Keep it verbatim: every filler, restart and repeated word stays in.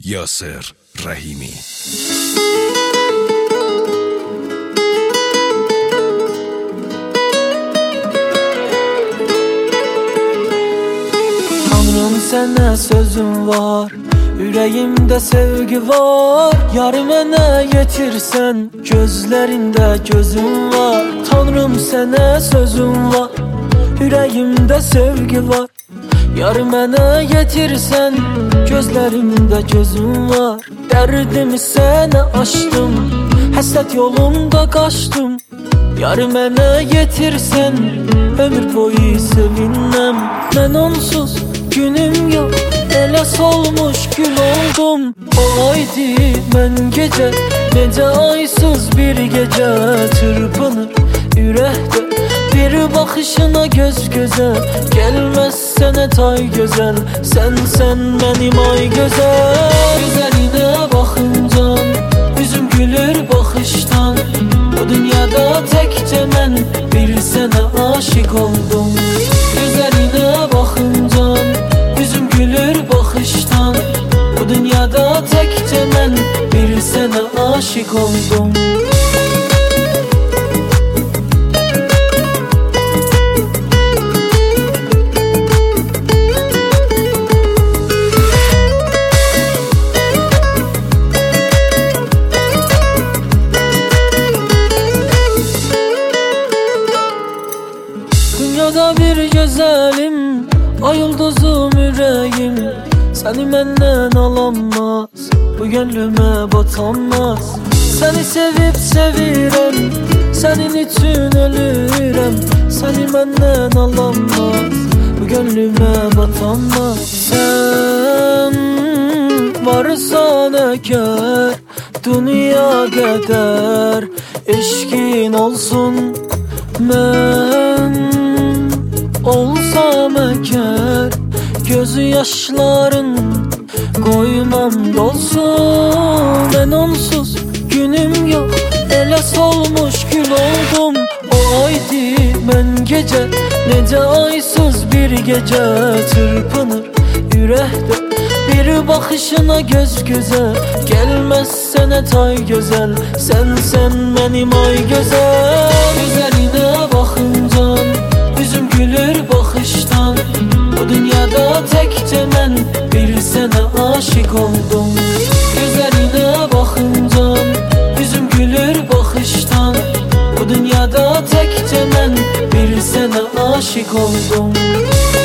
Yasir Rahimi. Tanrım, sənə sözüm var, ürəyimdə sevgi var. Yar mənə yetirsən, gözlərində gözüm var. Tanrım, sənə sözüm var, ürəyimdə sevgi var. Yar mənə yetirsən, gözlərimdə gözüm var. Dərdimi sənə açdım, həsrət yolunda qaçdım. Yar mənə yetirsən, ömür boyu sevinəm. Mən onsuz günüm yok, elə solmuş gül oldum. O aydı mən gecə, necə aysız bir gecə. Çırpınır ürəkdə bir baxışına göz gözə. Gəlməz sənə tay gözəl, sən sən mənim ay gözəl. Gözəlinə baxıncan üzüm gülür baxışdan. Bu dünyada təkcə mən bir sənə aşık oldum. Gözəlinə baxıncan üzüm gülür baxışdan. Bu dünyada təkcə mən bir sənə aşık oldum. Dünyada bir gözəlim, ay ulduzum ürəyim. Səni məndən alamaz, bu gönlümə batamaz. Səni sevib sevirəm, sənin üçün ölürəm. Səni məndən alamaz, bu gönlümə batamaz. Sən varsan əgər, dünya qədər eşqin olsun. Mən olsam əgər, gözü yaşların qoymam dolsun. Mən onsuz günüm yok, elə solmuş gül oldum. O aydı mən gecə, necə aysız bir gecə. Çırpınır ürəkdə bir baxışına göz gözə. Gəlməz sənə tay gözəl, sən sən mənim ay gözəl. Gözəlinə baxıncan üzüm gülür baxışdan. Bu dünyada təkcə mən bir sənə aşık oldum. Gözəlinə baxıncan üzüm gülür baxışdan. Bu dünyada təkcə mən bir sənə aşık oldum.